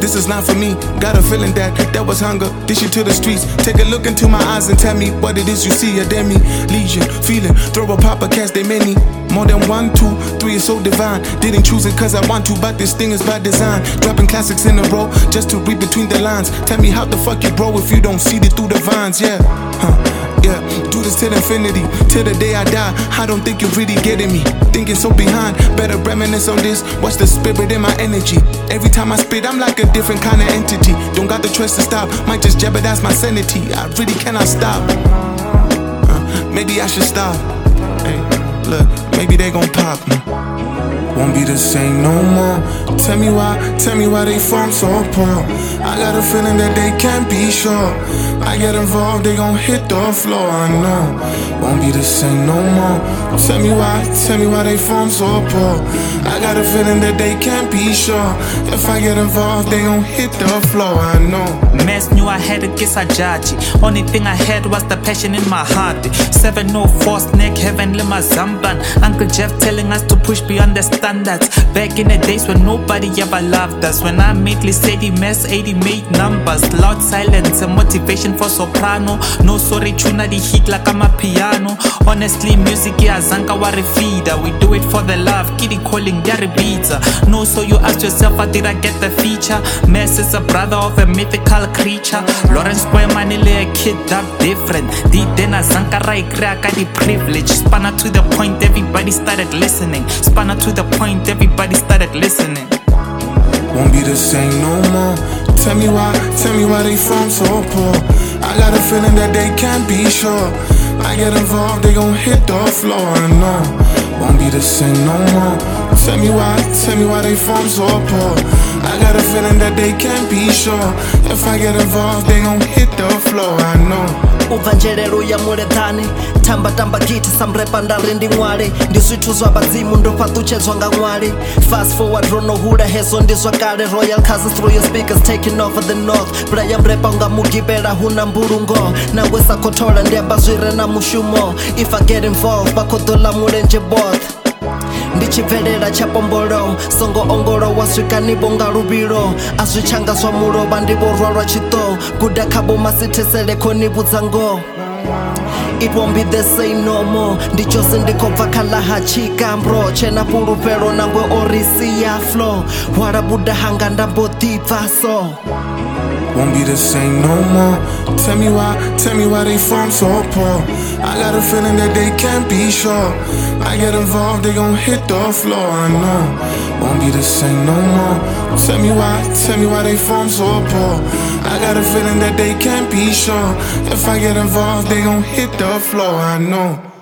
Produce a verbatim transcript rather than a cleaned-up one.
this is not for me. Got a feeling that that was hunger, dish it to the streets. Take a look into my eyes and tell me what it is you see. A demi, legion, feeling, throw a pop, a cast, they many. More than one, two, three is so divine. Didn't choose it cause I want to, but this thing is by design. Dropping classics in a row, just to read between the lines. Tell me how the fuck you grow if you don't see it through the vines, yeah. Huh. Yeah, do this till infinity, till the day I die. I don't think you're really getting me. Thinking so behind, better reminisce on this. What's the spirit in my energy? Every time I spit, I'm like a different kind of entity. Don't got the choice to stop, might just jeopardize my sanity. I really cannot stop. Uh, maybe I should stop. Hey, look, maybe they gon' pop. Mm. Won't be the same no more. Tell me why, tell me why they form so poor. I got a feeling that they can't be sure. I get involved, they gon' hit the floor, I know. Won't be the same no more. Tell me why, tell me why they form so poor. I got a feeling that they can't be sure. If I get involved, they gon' hit the floor, I know. Mess knew I had to kiss a judge. Only thing I had was the passion in my heart. seven oh four snake heaven lima zamban. Uncle Jeff telling us to push beyond the standards. Back in the days when nobody ever loved us. When I made Lisedi mess, eighty made numbers. Loud silence and motivation for soprano. No sorry tuna the hit like I'm a piano. Honestly music ya zanka wari feeder. We do it for the love, kitty calling yari beats. No, so you ask yourself how did I get the feature? Mess is a brother of a mythical creature. Lawrence Boymanile a kid up different. The dena zanka rai crack the privilege. Spanner to the point everybody started listening. Spanner to the point everybody started listening. Won't be the same no more. Tell me why, tell me why they form so poor. I got a feeling that they can't be sure. I get involved, they gon' hit the floor, I know. Won't be the same no more. Tell me why, tell me why they form so poor. I got a feeling that they can't be sure. If I get involved, they gon' hit the floor, I know. Uvanjelelo ya muledhani tamba tamba gita samrepa ndari ndi ṅwale ndi zwithu zwa badzimu ndo fhaṱutshedzwa nga ṅwale. Fast forward rono hula hezwo ndi zwa kale. Royal cousins through your speakers taking over the north. Bulaya mrepa nga mugibela huna mbulungo nangwe sa khothola ndi amba zwire na mushumo. If I get involved vha khou ḓo ḽa mulenzhe both. Ndi tshibvelela tsha pombolo songo ongolowa swika ni bonga luvhilo. A zwi tshanga zwa mulovha ndi vho rwa lwa tshiṱo. Guda khavho masithesele khoni vhudza ngoho. It won't be the same no more. Ndi chose ndi khou bva kha ḽa ha tshikambro. Tshena fhulufhelo nangwe o ri sia flow. Hwala buda hanga nda mbo ḓi bva so. Won't be the same no more. Tell me why, tell me why they form so poor. I got a feeling that they can't be sure. I get involved, they gon' hit the floor, I know. Won't be the same no more. Tell me why, tell me why they form so poor. I got a feeling that they can't be sure. If I get involved, they gon' hit the floor, I know.